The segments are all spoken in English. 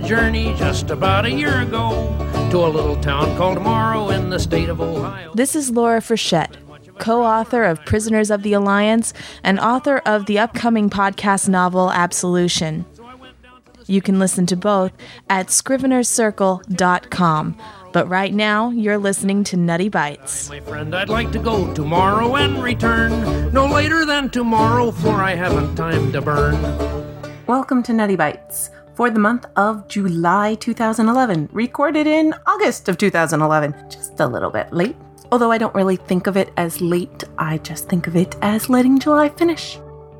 journey just about a year ago to a little town called Morrow in the state of Ohio. This is Laura Frechette, co-author of Prisoners of the Alliance and author of the upcoming podcast novel Absolution. You can listen to both at scrivenerscircle.com. But right now, you're listening to Nutty Bites. My friend, I'd like to go tomorrow and return no later than tomorrow, for I haven't time to burn. Welcome to Nutty Bites for the month of July 2011, recorded in August of 2011. Just a little bit late. Although I don't really think of it as late, I just think of it as letting July finish.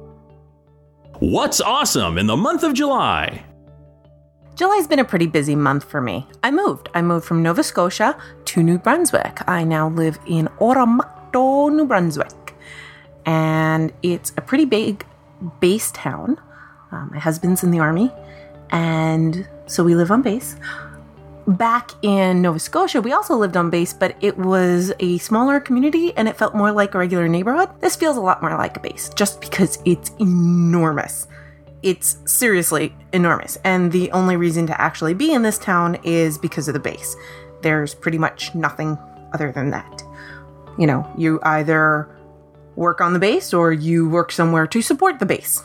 What's awesome in the month of July? July's been a pretty busy month for me. I moved from Nova Scotia to New Brunswick. I now live in Oromocto, New Brunswick. And it's a pretty big base town. My husband's in the army, and so we live on base. Back in Nova Scotia, we also lived on base, but it was a smaller community and it felt more like a regular neighborhood. This feels a lot more like a base, just because it's enormous. It's seriously enormous, and the only reason to actually be in this town is because of the base. There's pretty much nothing other than that. You know, you either work on the base or you work somewhere to support the base.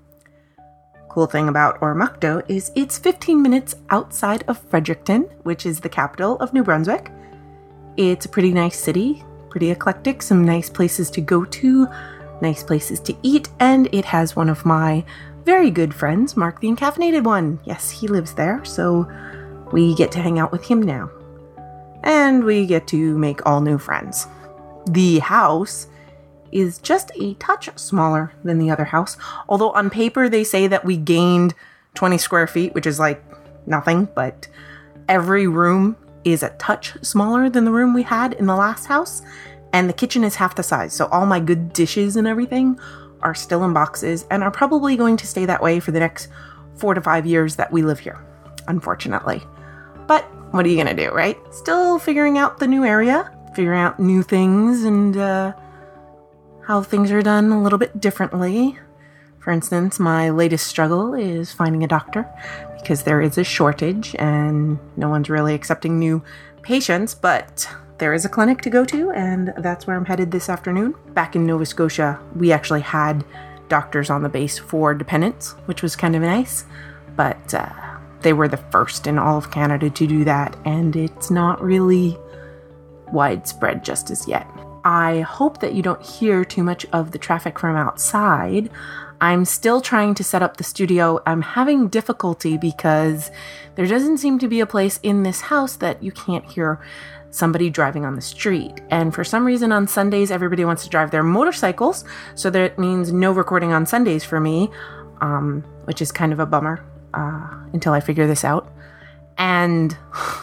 Cool thing about Oromocto is it's 15 minutes outside of Fredericton, which is the capital of New Brunswick. It's a pretty nice city, pretty eclectic, some nice places to go to, nice places to eat, and it has one of my very good friends, Mark the Encaffeinated One. Yes, he lives there, so we get to hang out with him now. And we get to make all new friends. The house is just a touch smaller than the other house, although on paper they say that we gained 20 square feet, which is like nothing, but every room is a touch smaller than the room we had in the last house, and the kitchen is half the size, so all my good dishes and everything are still in boxes and are probably going to stay that way for the next 4 to 5 years that we live here, unfortunately. But what are you gonna do, right? Still figuring out the new area, figuring out new things, and how things are done a little bit differently. For instance, my latest struggle is finding a doctor because there is a shortage and no one's really accepting new patients, but there is a clinic to go to, and that's where I'm headed this afternoon. Back in Nova Scotia, we actually had doctors on the base for dependents, which was kind of nice, but they were the first in all of Canada to do that, and it's not really widespread just as yet. I hope that you don't hear too much of the traffic from outside. I'm still trying to set up the studio. I'm having difficulty because there doesn't seem to be a place in this house that you can't hear somebody driving on the street. And for some reason on Sundays, everybody wants to drive their motorcycles. So that means no recording on Sundays for me, which is kind of a bummer until I figure this out. And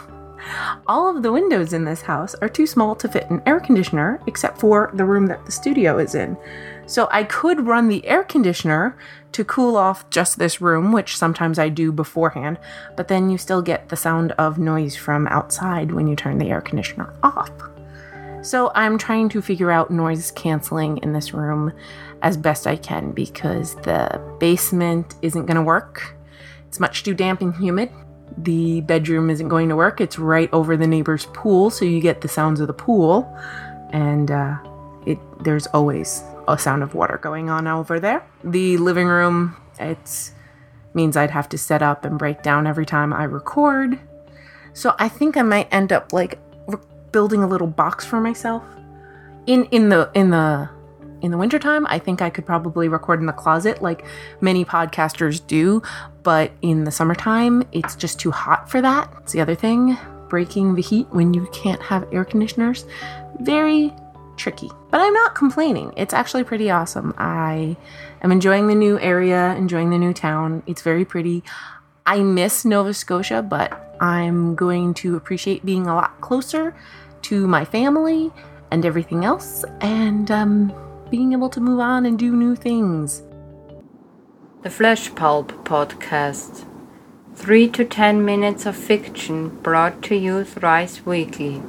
all of the windows in this house are too small to fit an air conditioner, except for the room that the studio is in. So I could run the air conditioner to cool off just this room, which sometimes I do beforehand, but then you still get the sound of noise from outside when you turn the air conditioner off. So I'm trying to figure out noise canceling in this room as best I can because the basement isn't going to work. It's much too damp and humid. The bedroom isn't going to work. It's right over the neighbor's pool, so you get the sounds of the pool, and there's always a sound of water going on over there. The living room, it means I'd have to set up and break down every time I record. So I think I might end up like building a little box for myself. In the wintertime, I think I could probably record in the closet like many podcasters do, but in the summertime, it's just too hot for that. It's the other thing, breaking the heat when you can't have air conditioners. Very tricky. But I'm not complaining. It's actually pretty awesome. I am enjoying the new area, enjoying the new town. It's very pretty. I miss Nova Scotia, but I'm going to appreciate being a lot closer to my family and everything else, and being able to move on and do new things. The Flesh Pulp Podcast. 3 to 10 minutes of fiction brought to you thrice weekly.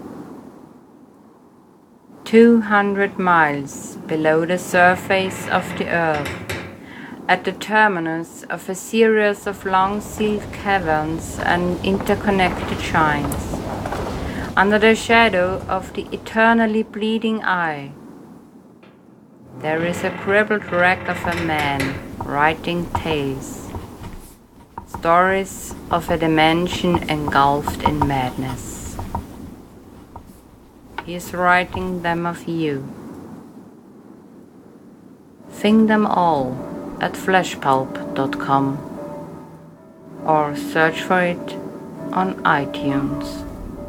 200 miles below the surface of the earth, at the terminus of a series of long sealed caverns and interconnected shrines, under the shadow of the eternally bleeding eye, there is a crippled wreck of a man writing tales, stories of a dimension engulfed in madness. He is writing them of you. Think them all at fleshpulp.com or search for it on iTunes.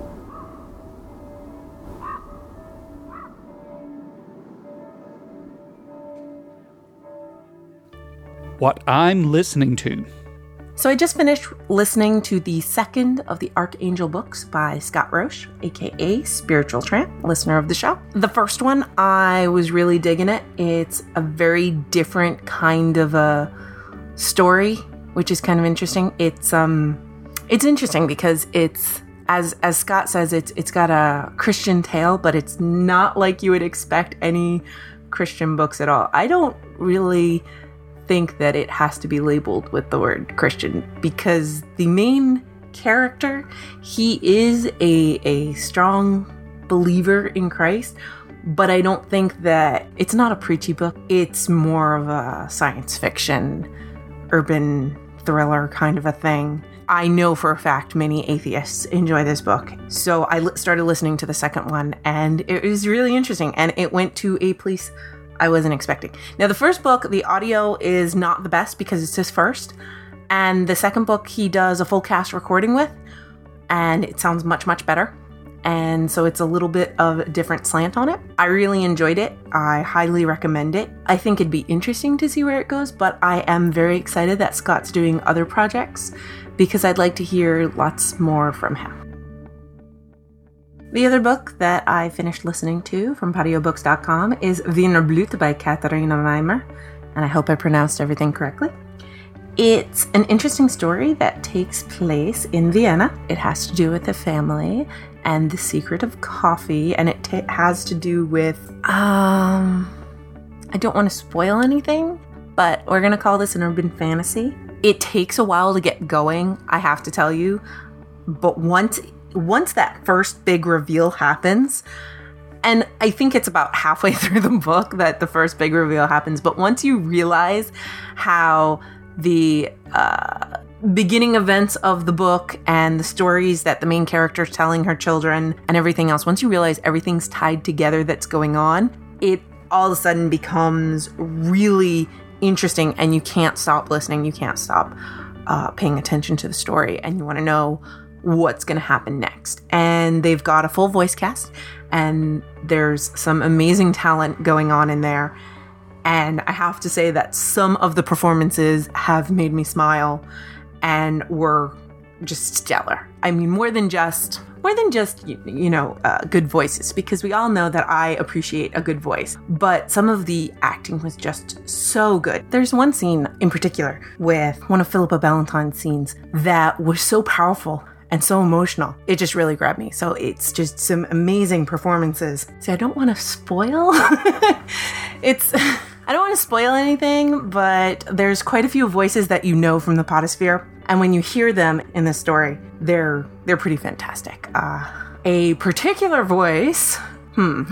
What I'm listening to. So I just finished listening to the second of the Archangel books by Scott Roche, aka Spiritual Tramp, listener of the show. The first one, I was really digging it. It's a very different kind of a story, which is kind of interesting. It's interesting because it's, as Scott says, it's got a Christian tale, but it's not like you would expect any Christian books at all. I don't really think that it has to be labeled with the word Christian, because the main character, he is a strong believer in Christ, but I don't think that it's not a preachy book. It's more of a science fiction, urban thriller kind of a thing. I know for a fact many atheists enjoy this book. So I started listening to the second one, and it was really interesting, and it went to a place I wasn't expecting. Now, the first book, the audio is not the best because it's his first. And the second book, he does a full cast recording with, and it sounds much, much better. And so it's a little bit of a different slant on it. I really enjoyed it. I highly recommend it. I think it'd be interesting to see where it goes, but I am very excited that Scott's doing other projects because I'd like to hear lots more from him. The other book that I finished listening to from PatioBooks.com is Wiener Blut by Katharina Weimer, and I hope I pronounced everything correctly. It's an interesting story that takes place in Vienna. It has to do with a family and the secret of coffee, and it has to do with, I don't want to spoil anything, but we're going to call this an urban fantasy. It takes a while to get going, I have to tell you, but once that first big reveal happens, and I think it's about halfway through the book that the first big reveal happens, but once you realize how the beginning events of the book and the stories that the main character is telling her children and everything else, once you realize everything's tied together that's going on, it all of a sudden becomes really interesting, and you can't stop listening, you can't stop paying attention to the story, and you want to know what's going to happen next. And they've got a full voice cast, and there's some amazing talent going on in there. And I have to say that some of the performances have made me smile and were just stellar. I mean, more than just good voices, because we all know that I appreciate a good voice, but some of the acting was just so good. There's one scene in particular with one of Philippa Ballantyne's scenes that was so powerful and so emotional. It just really grabbed me. So it's just some amazing performances. See, I don't want to spoil. I don't want to spoil anything, but there's quite a few voices that you know from the Potosphere. And when you hear them in the story, they're pretty fantastic. A particular voice, I'm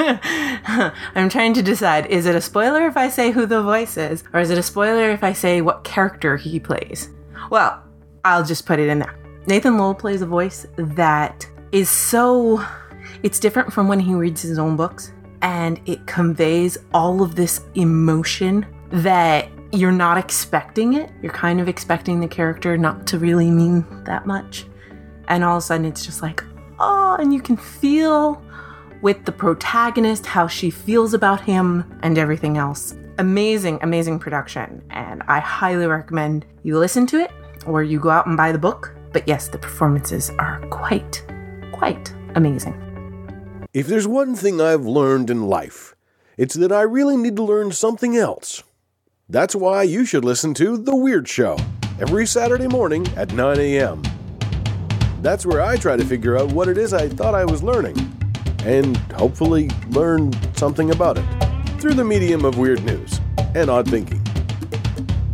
trying to decide, is it a spoiler if I say who the voice is? Or is it a spoiler if I say what character he plays? Well, I'll just put it in there. Nathan Lowell plays a voice that is it's different from when he reads his own books, and it conveys all of this emotion that you're not expecting it. You're kind of expecting the character not to really mean that much. And all of a sudden it's just like, oh, and you can feel with the protagonist how she feels about him and everything else. Amazing, amazing production. And I highly recommend you listen to it or you go out and buy the book. But yes, the performances are quite amazing. If there's one thing I've learned in life, it's that I really need to learn something else. That's why you should listen to The Weird Show every Saturday morning at 9 a.m. That's where I try to figure out what it is I thought I was learning, and hopefully learn something about it through the medium of weird news and odd thinking.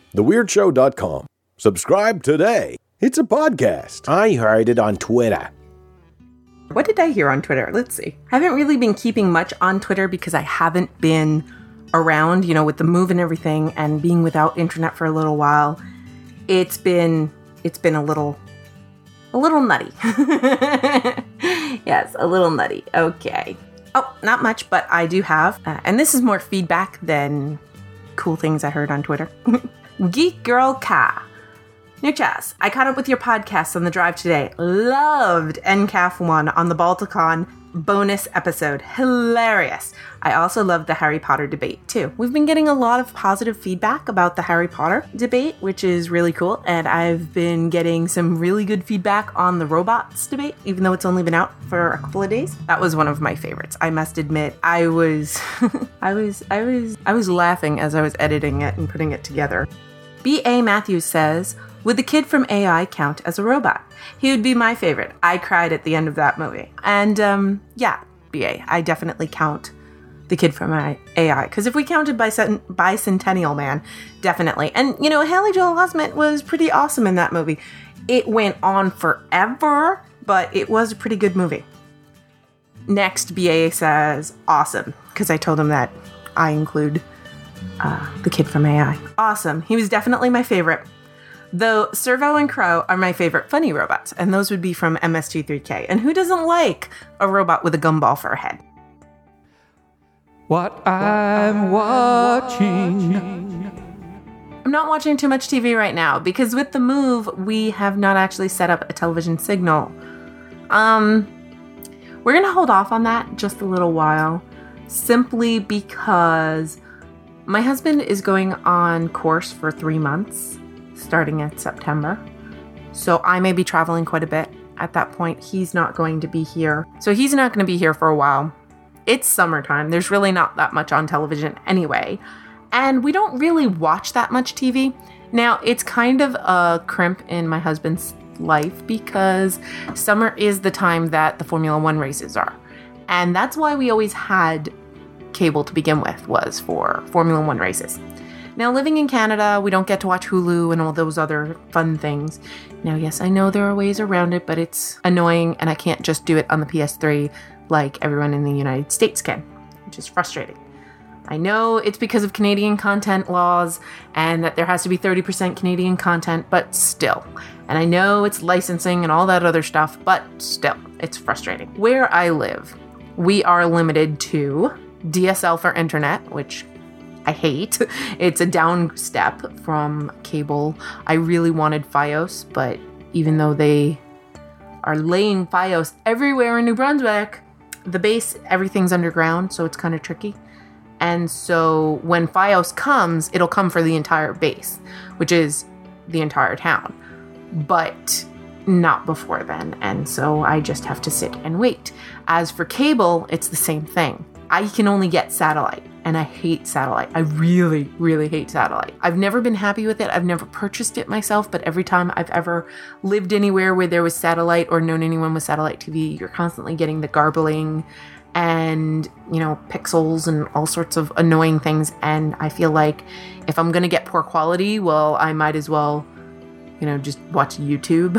theweirdshow.com. Subscribe today. It's a podcast. I heard it on Twitter. What did I hear on Twitter? Let's see. I haven't really been keeping much on Twitter because I haven't been around, with the move and everything and being without internet for a little while. It's been a little nutty. Yes, a little nutty. Okay. Oh, not much, but I do have, and this is more feedback than cool things I heard on Twitter. Geek Girl Ka. New Chaz, I caught up with your podcast on the drive today. Loved NCAF 1 on the Balticon bonus episode. Hilarious. I also loved the Harry Potter debate too. We've been getting a lot of positive feedback about the Harry Potter debate, which is really cool. And I've been getting some really good feedback on the robots debate, even though it's only been out for a couple of days. That was one of my favorites. I must admit, I was laughing as I was editing it and putting it together. B.A. Matthews says, would the kid from AI count as a robot? He would be my favorite. I cried at the end of that movie. And yeah, BA, I definitely count the kid from AI. Because if we counted Bicentennial Man, definitely. And, Haley Joel Osment was pretty awesome in that movie. It went on forever, but it was a pretty good movie. Next, BA says, awesome. Because I told him that I include the kid from AI. Awesome. He was definitely my favorite. Though Servo and Crow are my favorite funny robots, and those would be from MST3K. And who doesn't like a robot with a gumball for a head? What I'm watching. I'm not watching too much TV right now, because with the move, we have not actually set up a television signal. We're going to hold off on that just a little while, simply because my husband is going on course for 3 months. Starting at September. So I may be traveling quite a bit at that point. He's not going to be here. So he's not going to be here for a while. It's summertime. There's really not that much on television anyway. And we don't really watch that much TV. Now, it's kind of a crimp in my husband's life because summer is the time that the Formula One races are. And that's why we always had cable to begin with, was for Formula One races. Now, living in Canada, we don't get to watch Hulu and all those other fun things. Now, yes, I know there are ways around it, but it's annoying and I can't just do it on the PS3 like everyone in the United States can, which is frustrating. I know it's because of Canadian content laws and that there has to be 30% Canadian content, but still. And I know it's licensing and all that other stuff, but still, it's frustrating. Where I live, we are limited to DSL for internet, which I hate. It's a down step from cable. I really wanted Fios, but even though they are laying Fios everywhere in New Brunswick, the base, everything's underground, so it's kind of tricky. And so when Fios comes, it'll come for the entire base, which is the entire town, but not before then. And so I just have to sit and wait. As for cable, it's the same thing. I can only get satellite, and I hate satellite. I really, really hate satellite. I've never been happy with it. I've never purchased it myself, but every time I've ever lived anywhere where there was satellite or known anyone with satellite TV, you're constantly getting the garbling and, pixels and all sorts of annoying things. And I feel like if I'm going to get poor quality, well, I might as well, just watch YouTube.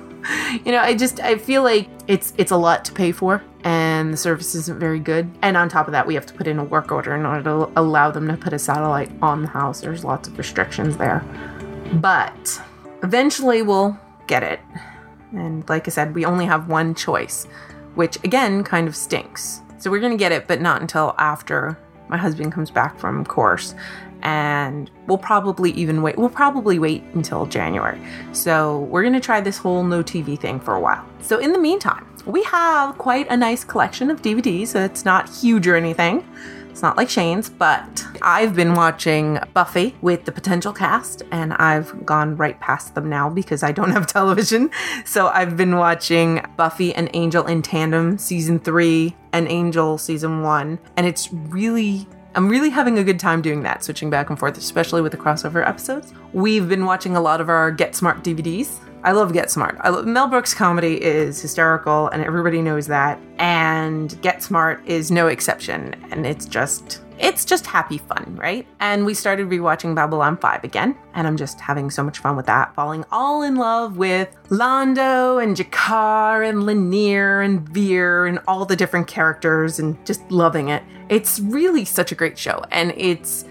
I feel like it's a lot to pay for, and the service isn't very good. And on top of that, we have to put in a work order in order to allow them to put a satellite on the house. There's lots of restrictions there. But eventually we'll get it. And like I said, we only have one choice, which again kind of stinks. So we're going to get it, but not until after my husband comes back from course. And we'll probably wait. We'll probably wait until January. So we're going to try this whole no TV thing for a while. So in the meantime, we have quite a nice collection of DVDs. So it's not huge or anything. It's not like Shane's, but I've been watching Buffy with the Potential Cast, and I've gone right past them now because I don't have television. So I've been watching Buffy and Angel in Tandem Season 3 and Angel Season 1. And I'm really having a good time doing that, switching back and forth, especially with the crossover episodes. We've been watching a lot of our Get Smart DVDs. I love Get Smart. Mel Brooks comedy is hysterical, and everybody knows that. And Get Smart is no exception. And it's it's just happy fun, right? And we started rewatching Babylon 5 again, and I'm just having so much fun with that, falling all in love with Londo and Jakar and Lanier and Veer and all the different characters and just loving it. It's really such a great show, and it's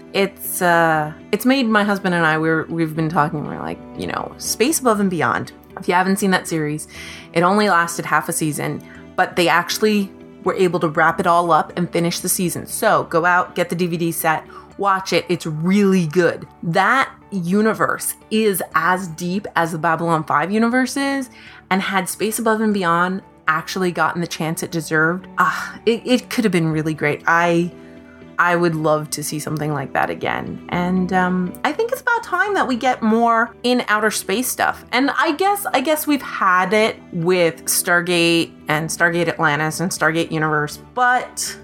made my husband and I, we've been talking, we're like, you know, Space Above and Beyond. If you haven't seen that series, it only lasted half a season, but they actually were able to wrap it all up and finish the season. So go out, get the DVD set, watch it. It's really good. That universe is as deep as the Babylon 5 universe is, and had Space Above and Beyond actually gotten the chance it deserved, it could have been really great. I would love to see something like that again. And I think it's about time that we get more in outer space stuff. And I guess we've had it with Stargate and Stargate Atlantis and Stargate Universe, but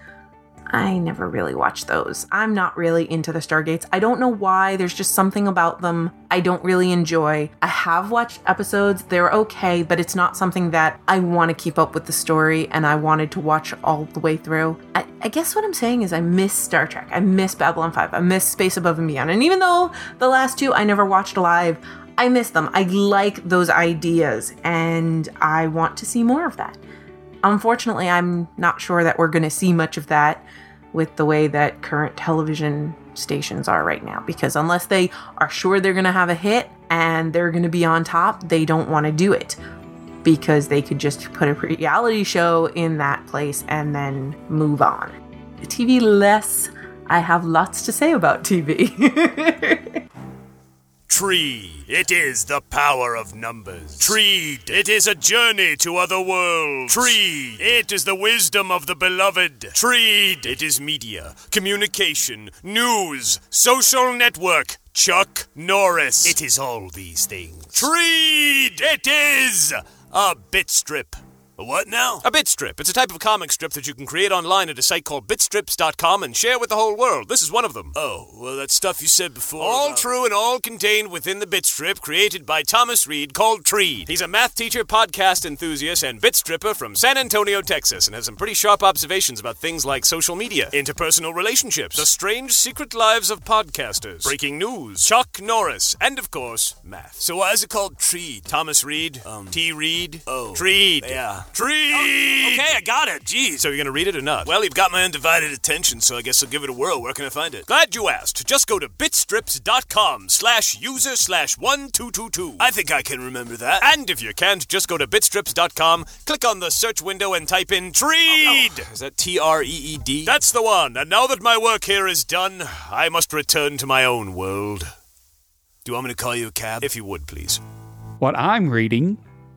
I never really watched those. I'm not really into the Stargates. I don't know why. There's just something about them I don't really enjoy. I have watched episodes. They're okay, but it's not something that I want to keep up with the story and I wanted to watch all the way through. I guess what I'm saying is I miss Star Trek. I miss Babylon 5. I miss Space Above and Beyond. And even though the last two I never watched live, I miss them. I like those ideas and I want to see more of that. Unfortunately, I'm not sure that we're going to see much of that with the way that current television stations are right now, because unless they are sure they're going to have a hit and they're going to be on top, they don't want to do it, because they could just put a reality show in that place and then move on. TV less. I have lots to say about TV. Tree, it is the power of numbers. Tree, it is a journey to other worlds. Tree, it is the wisdom of the beloved. Tree, it is media, communication, news, social network. Chuck Norris. It is all these things. Tree, it is a bit strip. A what now? A bitstrip. It's a type of comic strip that you can create online at a site called bitstrips.com and share with the whole world. This is one of them. Oh, well, that stuff you said before. All true and all contained within the bitstrip created by Thomas Reed called Treed. He's a math teacher, podcast enthusiast, and bitstripper from San Antonio, Texas, and has some pretty sharp observations about things like social media, interpersonal relationships, the strange secret lives of podcasters, breaking news, Chuck Norris, and, of course, math. So why is it called Treed? Thomas Reed? T. Reed? Oh. Treed. Yeah. Treed! Oh, okay, I got it. Jeez. So you're gonna read it or not? Well, you've got my undivided attention, so I guess I'll give it a whirl. Where can I find it? Glad you asked. Just go to bitstrips.com/user/1222. I think I can remember that. And if you can't, just go to bitstrips.com, click on the search window and type in Treed. Oh. Is that T-R-E-E-D? That's the one. And now that my work here is done, I must return to my own world. Do you want me to call you a cab? If you would, please. What I'm reading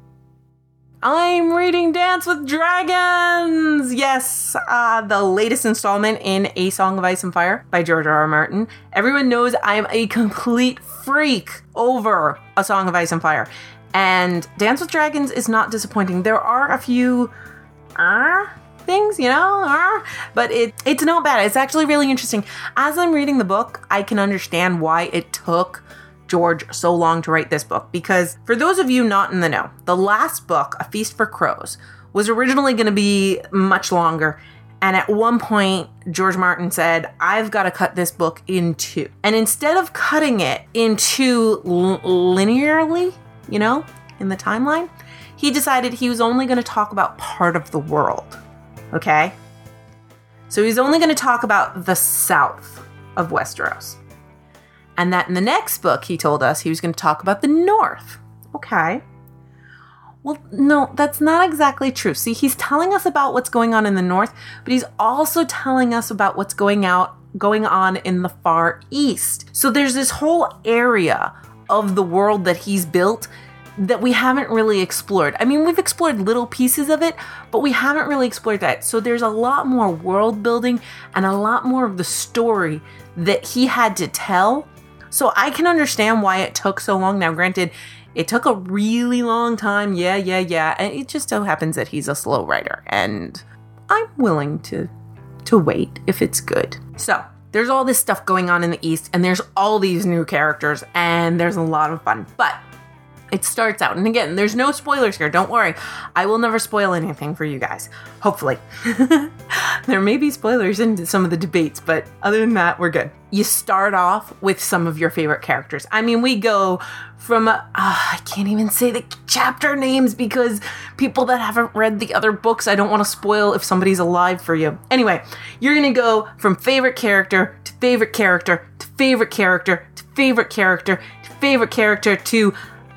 Dance with Dragons! Yes, the latest installment in A Song of Ice and Fire by George R.R. Martin. Everyone knows I am a complete freak over A Song of Ice and Fire. And Dance with Dragons is not disappointing. There are a few things, but it's not bad. It's actually really interesting. As I'm reading the book, I can understand why it took George so long to write this book, because for those of you not in the know, the last book, A Feast for Crows, was originally going to be much longer, and at one point George Martin said, I've got to cut this book in two. And instead of cutting it into linearly, in the timeline, he decided he was only going to talk about part of the world. Okay? So he's only going to talk about the south of Westeros. And that in the next book, he told us he was going to talk about the north. Okay. Well, no, that's not exactly true. See, he's telling us about what's going on in the north, but he's also telling us about what's going on in the far east. So there's this whole area of the world that he's built that we haven't really explored. I mean, we've explored little pieces of it, but we haven't really explored that. So there's a lot more world building and a lot more of the story that he had to tell. So I can understand why it took so long. Now, granted, it took a really long time. Yeah. And it just so happens that he's a slow writer. And I'm willing to wait if it's good. So there's all this stuff going on in the East. And there's all these new characters. And there's a lot of fun. But It starts out, and again, there's no spoilers here. Don't worry. I will never spoil anything for you guys. Hopefully. There may be spoilers in some of the debates, but other than that, we're good. You start off with some of your favorite characters. I mean, we go from, I can't even say the chapter names because people that haven't read the other books, I don't want to spoil if somebody's alive for you. Anyway, you're going to go from favorite character to favorite character to favorite character to favorite character to favorite character to...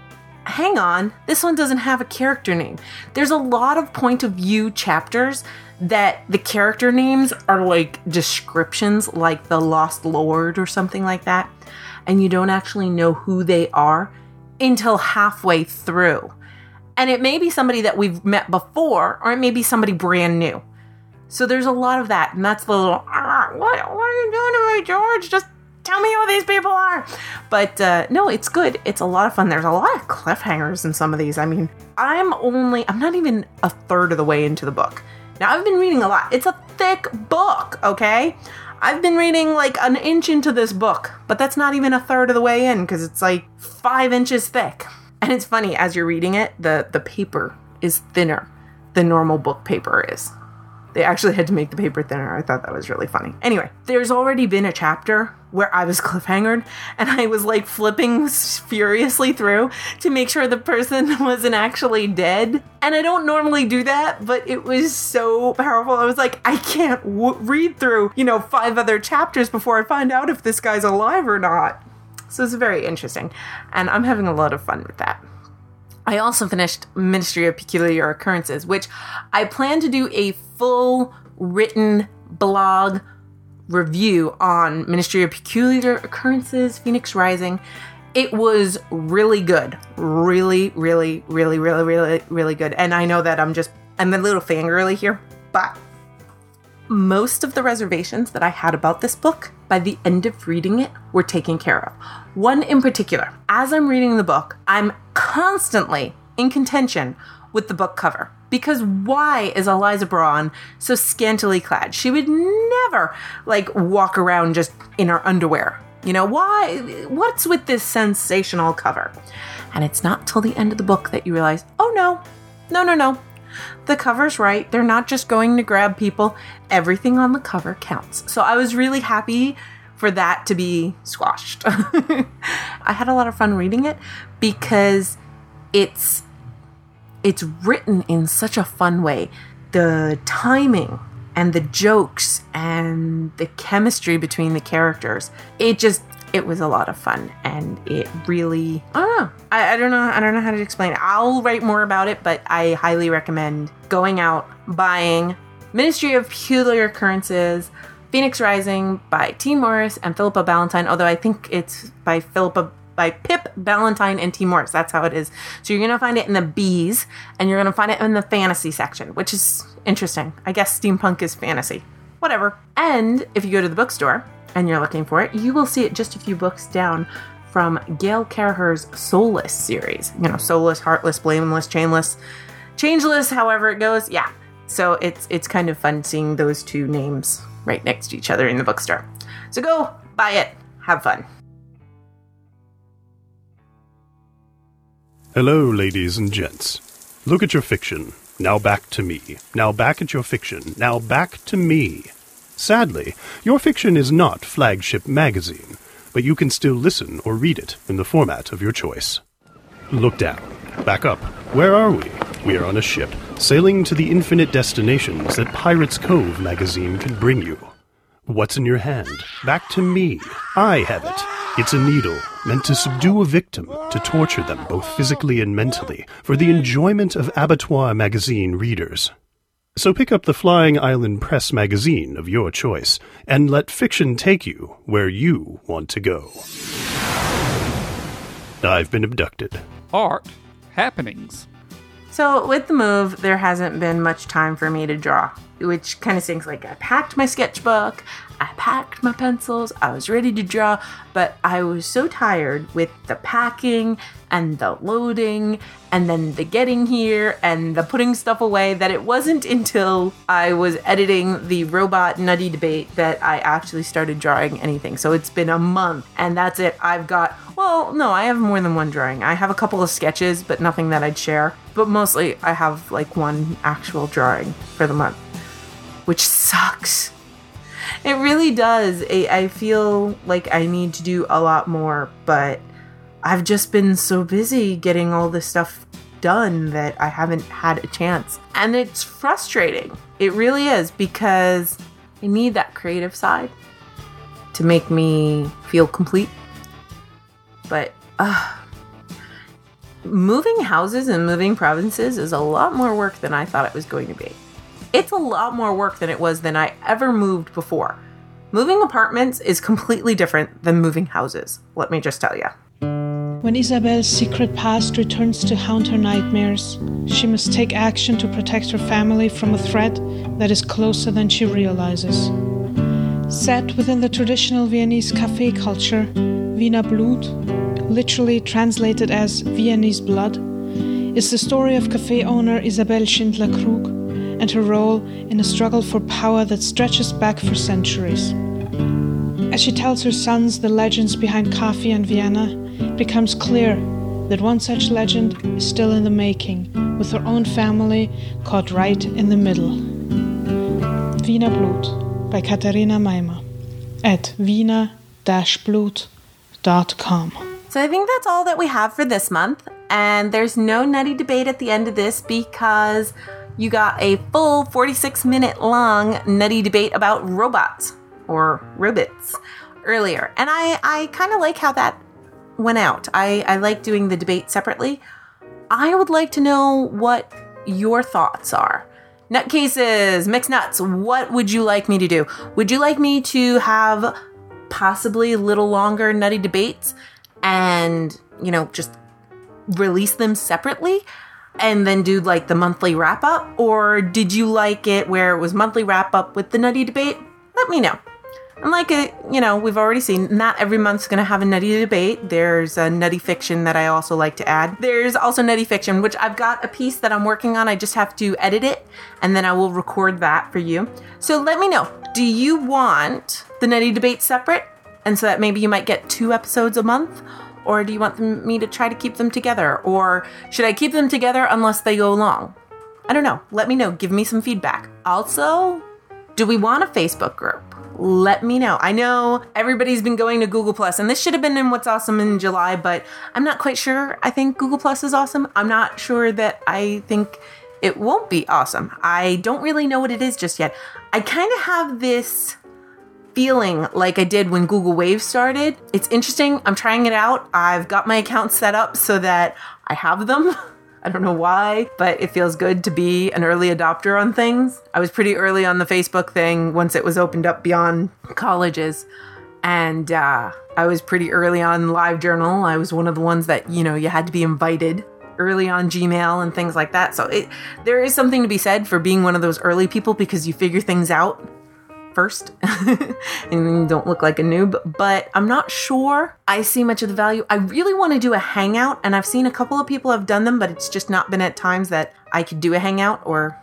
Hang on, this one doesn't have a character name. There's a lot of point of view chapters that the character names are like descriptions, like the Lost Lord or something like that, and you don't actually know who they are until halfway through. And it may be somebody that we've met before, or it may be somebody brand new. So there's a lot of that, and that's the little, what are you doing to me, George? Just tell me who these people are. But no, it's good. It's a lot of fun. There's a lot of cliffhangers in some of these. I mean, I'm not even a third of the way into the book. Now, I've been reading a lot. It's a thick book, okay? I've been reading like an inch into this book, but that's not even a third of the way in because it's like 5 inches thick. And it's funny, as you're reading it, the paper is thinner than normal book paper is. They actually had to make the paper thinner. I thought that was really funny. Anyway, there's already been a chapter where I was cliffhangered and I was like flipping furiously through to make sure the person wasn't actually dead. And I don't normally do that, but it was so powerful. I was like, I can't read through, 5 other chapters before I find out if this guy's alive or not. So it's very interesting. And I'm having a lot of fun with that. I also finished Ministry of Peculiar Occurrences, which I plan to do a full written blog review on Ministry of Peculiar Occurrences, Phoenix Rising. It was really good. Really, really, really, really, really, really good. And I know that I'm a little fangirly here, but most of the reservations that I had about this book, by the end of reading it, were taken care of. One in particular, as I'm reading the book, I'm constantly in contention with the book cover. Because why is Eliza Braun so scantily clad? She would never, walk around just in her underwear. Why? What's with this sensational cover? And it's not till the end of the book that you realize, oh no. The cover's right. They're not just going to grab people. Everything on the cover counts. So I was really happy for that to be squashed. I had a lot of fun reading it because it's written in such a fun way. The timing and the jokes and the chemistry between the characters, it was a lot of fun, and it really, I don't know how to explain it. I'll write more about it, but I highly recommend going out, buying Ministry of Peculiar Occurrences, Phoenix Rising by T. Morris and Philippa Ballantine, although I think it's by Pip Ballantine and T. Morris. That's how it is. So you're going to find it in the B's, and you're going to find it in the fantasy section, which is interesting. I guess steampunk is fantasy. Whatever. And if you go to the bookstore and you're looking for it, you will see it just a few books down from Gail Caraher's Soulless series. Soulless, Heartless, Blameless, Chainless, Changeless, however it goes. Yeah. So it's kind of fun seeing those two names right next to each other in the bookstore. So go buy it. Have fun. Hello, ladies and gents. Look at your fiction. Now back to me. Now back at your fiction. Now back to me. Sadly, your fiction is not Flagship Magazine, but you can still listen or read it in the format of your choice. Look down. Back up. Where are we? We are on a ship, sailing to the infinite destinations that Pirates Cove magazine can bring you. What's in your hand? Back to me. I have it. It's a needle, meant to subdue a victim, to torture them both physically and mentally, for the enjoyment of Abattoir magazine readers. So pick up the Flying Island Press magazine of your choice, and let fiction take you where you want to go. I've been abducted. Art happenings. So with the move, there hasn't been much time for me to draw. which kind of stinks. Like, I packed my sketchbook, I packed my pencils, I was ready to draw, but I was so tired with the packing and the loading and then the getting here and the putting stuff away that it wasn't until I was editing the robot nutty debate that I actually started drawing anything. So it's been a month and that's it. I have more than one drawing. I have a couple of sketches, but nothing that I'd share. But mostly I have like one actual drawing for the month, which sucks. It really does. I feel like I need to do a lot more, but I've just been so busy getting all this stuff done that I haven't had a chance. And it's frustrating. It really is, because I need that creative side to make me feel complete. But moving houses and moving provinces is a lot more work than I thought it was going to be. It's a lot more work than it was than I ever moved before. Moving apartments is completely different than moving houses, let me just tell you. When Isabelle's secret past returns to haunt her nightmares, she must take action to protect her family from a threat that is closer than she realizes. Set within the traditional Viennese café culture, Wiener Blut, literally translated as Viennese blood, is the story of café owner Isabelle Schindler-Krug and her role in a struggle for power that stretches back for centuries. As she tells her sons the legends behind coffee and Vienna, it becomes clear that one such legend is still in the making, with her own family caught right in the middle. Wiener Blut by Katharina Meimer at wiener-blut.com. So I think that's all that we have for this month, and there's no nutty debate at the end of this because you got a full 46-minute long nutty debate about robots or robots earlier. And I kind of like how that went out. I like doing the debate separately. I would like to know what your thoughts are. Nutcases, mixed nuts, what would you like me to do? Would you like me to have possibly a little longer nutty debates and, just release them separately and then do like the monthly wrap up? Or did you like it where it was monthly wrap up with the nutty debate? Let me know. And like we've already seen, not every month's going to have a nutty debate. There's a nutty fiction that I also like to add. There's also nutty fiction, which I've got a piece that I'm working on. I just have to edit it, and then I will record that for you. So let me know. Do you want the nutty debate separate? And so that maybe you might get 2 episodes a month? Or do you want me to try to keep them together? Or should I keep them together unless they go long? I don't know. Let me know. Give me some feedback. Also, do we want a Facebook group? Let me know. I know everybody's been going to Google+, and this should have been in What's Awesome in July, but I'm not quite sure. I think Google+ is awesome. I'm not sure that I think it won't be awesome. I don't really know what it is just yet. I kind of have this feeling like I did when Google Wave started. It's interesting. I'm trying it out. I've got my account set up so that I have them. I don't know why, but it feels good to be an early adopter on things. I was pretty early on the Facebook thing once it was opened up beyond colleges. And I was pretty early on LiveJournal. I was one of the ones that, you had to be invited early on Gmail and things like that. So there is something to be said for being one of those early people because you figure things out first and you don't look like a noob, but I'm not sure I see much of the value. I really want to do a hangout, and I've seen a couple of people have done them, but it's just not been at times that I could do a hangout, or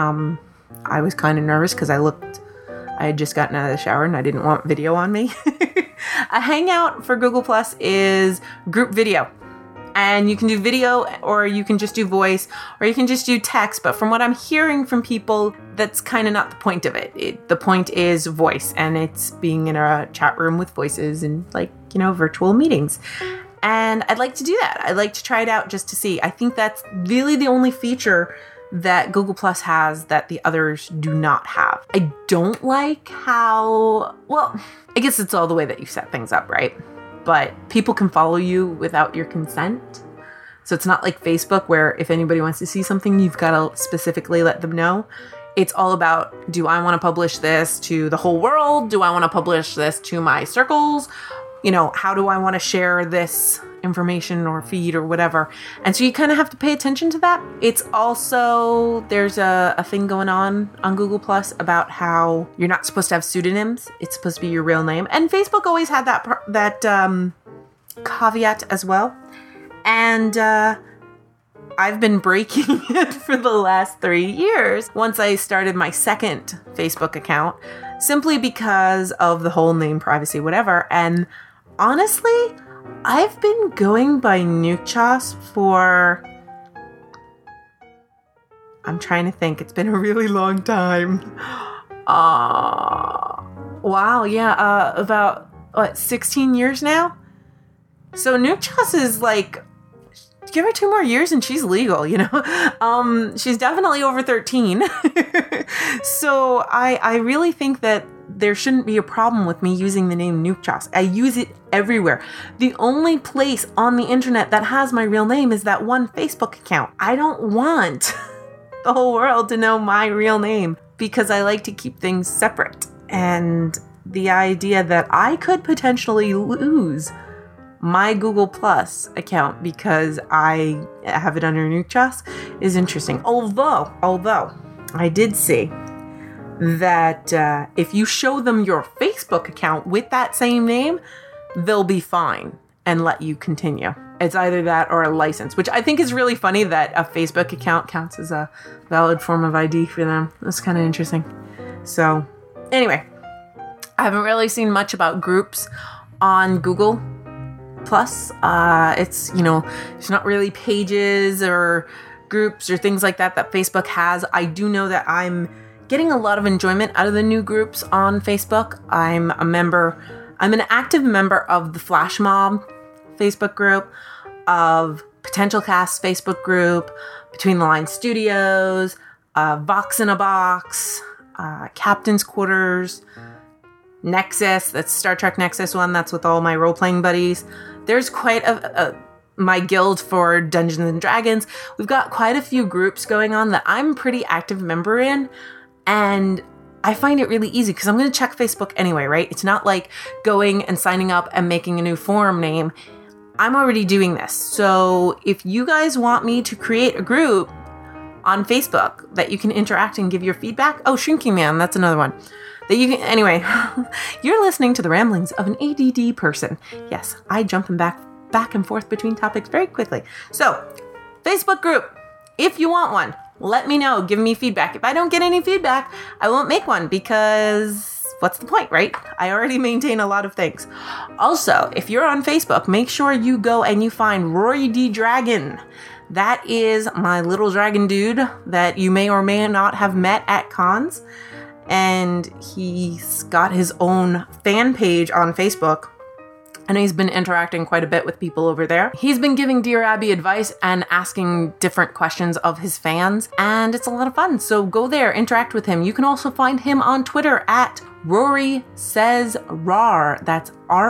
I was kind of nervous because I had just gotten out of the shower and I didn't want video on me. A hangout for Google Plus is group video. And you can do video, or you can just do voice, or you can just do text. But from what I'm hearing from people, that's kind of not the point of it. The point is voice, and it's being in a chat room with voices and virtual meetings. And I'd like to do that. I'd like to try it out just to see. I think that's really the only feature that Google Plus has that the others do not have. I don't like how, I guess it's all the way that you set things up, right? But people can follow you without your consent. So it's not like Facebook where if anybody wants to see something, you've got to specifically let them know. It's all about, do I want to publish this to the whole world? Do I want to publish this to my circles? how do I want to share this information or feed or whatever. And so you kind of have to pay attention to that. It's also, there's a thing going on Google Plus about how you're not supposed to have pseudonyms. It's supposed to be your real name. And Facebook always had that caveat as well. And I've been breaking it for the last 3 years once I started my second Facebook account, simply because of the whole name privacy, whatever. And honestly, I've been going by Nuchas for, I'm trying to think, it's been a really long time. Wow, yeah, about, 16 years now? So Nuchas is like, give her 2 more years and she's legal, she's definitely over 13. So I really think that there shouldn't be a problem with me using the name Nuchas. I use it everywhere. The only place on the internet that has my real name is that one Facebook account. I don't want the whole world to know my real name because I like to keep things separate. And the idea that I could potentially lose my Google Plus account because I have it under Nuchas is interesting. Although I did see that if you show them your Facebook account with that same name, they'll be fine and let you continue. It's either that or a license, which I think is really funny that a Facebook account counts as a valid form of ID for them. That's kind of interesting. So anyway, I haven't really seen much about groups on Google Plus. It's, there's not really pages or groups or things like that Facebook has. I do know that I'm getting a lot of enjoyment out of the new groups on Facebook. I'm an active member of the Flash Mob Facebook group, of Potential Cast Facebook group, Between the Lines Studios, Vox in a Box, Captain's Quarters, Nexus, that's Star Trek Nexus one, that's with all my role-playing buddies. There's quite my guild for Dungeons and Dragons. We've got quite a few groups going on that I'm a pretty active member in. And I find it really easy because I'm going to check Facebook anyway, right? It's not like going and signing up and making a new forum name. I'm already doing this. So if you guys want me to create a group on Facebook that you can interact and give your feedback. Oh, Shrinking Man, that's another one. That you can, anyway, you're listening to the ramblings of an ADD person. Yes, I jump back and forth between topics very quickly. So, Facebook group, if you want one, let me know. Give me feedback. If I don't get any feedback, I won't make one because what's the point, right? I already maintain a lot of things. Also, if you're on Facebook, make sure you go and you find Rory D. Dragon. That is my little dragon dude that you may or may not have met at cons. And he's got his own fan page on Facebook. And he's been interacting quite a bit with people over there. He's been giving Dear Abby advice and asking different questions of his fans. And it's a lot of fun. So go there, interact with him. You can also find him on Twitter at Rory Says Rar. That's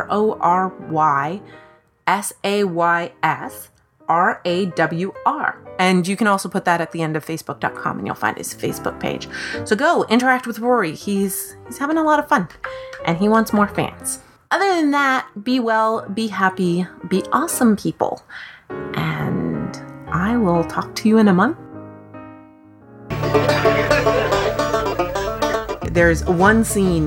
RORYSAYSRAWR. And you can also put that at the end of Facebook.com and you'll find his Facebook page. So go interact with Rory. He's having a lot of fun and he wants more fans. Other than that, be well, be happy, be awesome people. And I will talk to you in a month. There's one scene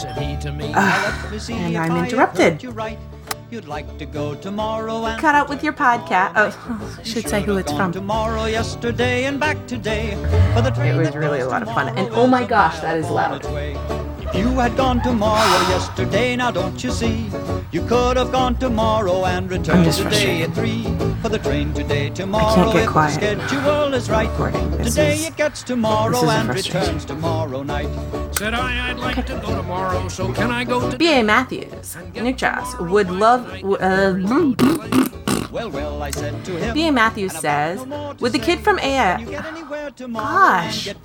and I'm interrupted. You'd like to go tomorrow and cut out with your podcast. Oh, I should say who it's from. Tomorrow, yesterday, and back today. It was really a lot of fun. And oh my gosh, that is loud. If you had gone tomorrow yesterday, now don't you see? You could have gone tomorrow and returned today at 3 for the train today, tomorrow. I can't get quiet. If the schedule is right. Today it gets tomorrow and returns tomorrow night. Said I'd like to go tomorrow, so can I go to B.A. Matthews, Nuchas, would love... Well, I said to him, B.A. Matthews says, with the kid from A.A. Gosh. Said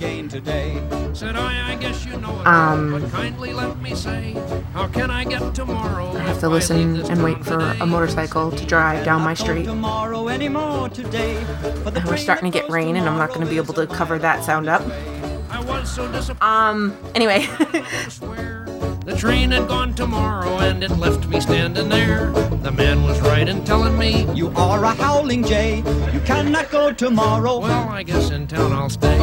I guess you know it, but kindly let me say, how can I get tomorrow? I have to listen and wait for a motorcycle to drive down my street. And we're starting to get rain and I'm not going to be able to cover that sound up. Anyway. The train had gone tomorrow and it left me standing there. The man was right in telling me, you are a howling jay. You cannot go tomorrow. Well, I guess in town I'll stay.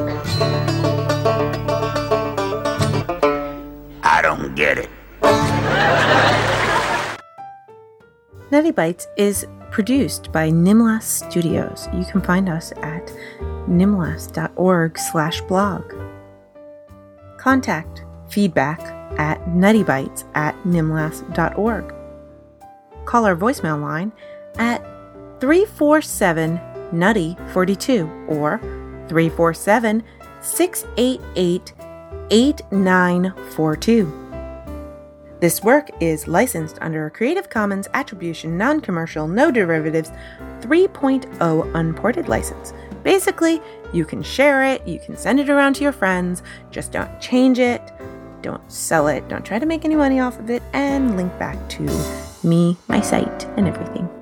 I don't get it. Nutty Bites is produced by Nimlas Studios. You can find us at nimlas.org/blog. Contact feedback at nuttybites@nimlas.org. Call our voicemail line at 347-NUTTY-42 or 347-688-8942. This work is licensed under a Creative Commons Attribution Non-Commercial No Derivatives 3.0 Unported license. Basically, you can share it, you can send it around to your friends, just don't change it, don't sell it, don't try to make any money off of it, and link back to me, my site, and everything.